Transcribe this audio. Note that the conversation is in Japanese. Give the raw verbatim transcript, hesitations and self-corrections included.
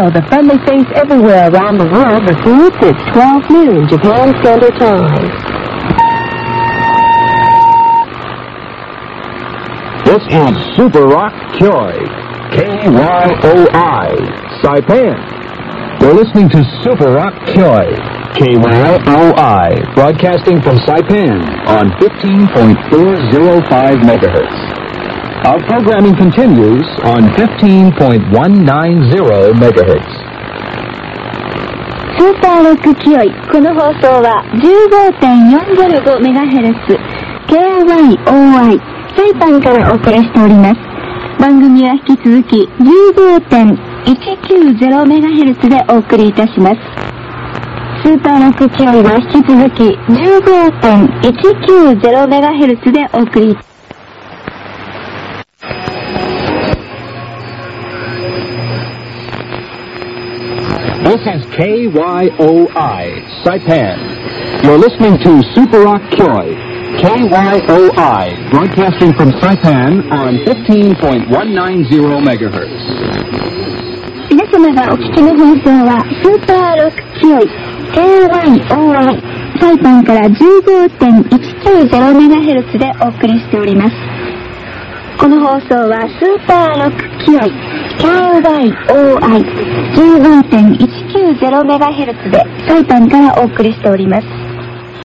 Now, the friendly face everywhere around the world repeats it's twelve noon Japan Standard Time. This is Super Rock Kyoei, K Y O I, Saipan. You're listening to Super Rock Kyoei, K Y O I, broadcasting from Saipan on fifteen point four oh five megahertz. Our programming continues on fifteen point one nine oh megahertz. スーパーロックキヨイ。この放送は じゅうごてんよんぜろごメガヘルツ ケーワイオーアイ サイパンからお送りしております。番組は引き続き じゅうごてんいちきゅうぜろメガヘルツ でお送りいたします。スーパーロックキヨイは引き続き じゅうごてんいちきゅうぜろメガヘルツ でお送りいたします。 This is K Y O I, Saipan. You're listening to Super Rock Kyoei, K Y O I, broadcasting from Saipan on fifteen point one nine oh megahertz. 皆様がお聞きの放送はスーパーロックキヨイ ケーワイオーアイ サイパンから じゅうごてんいちきゅうぜろメガヘルツ でお送りしております。この放送はスーパーロックキヨイ ケーワイオーアイ じゅうごてんいちきゅうぜろメガヘルツ でサイパンからお送りしております。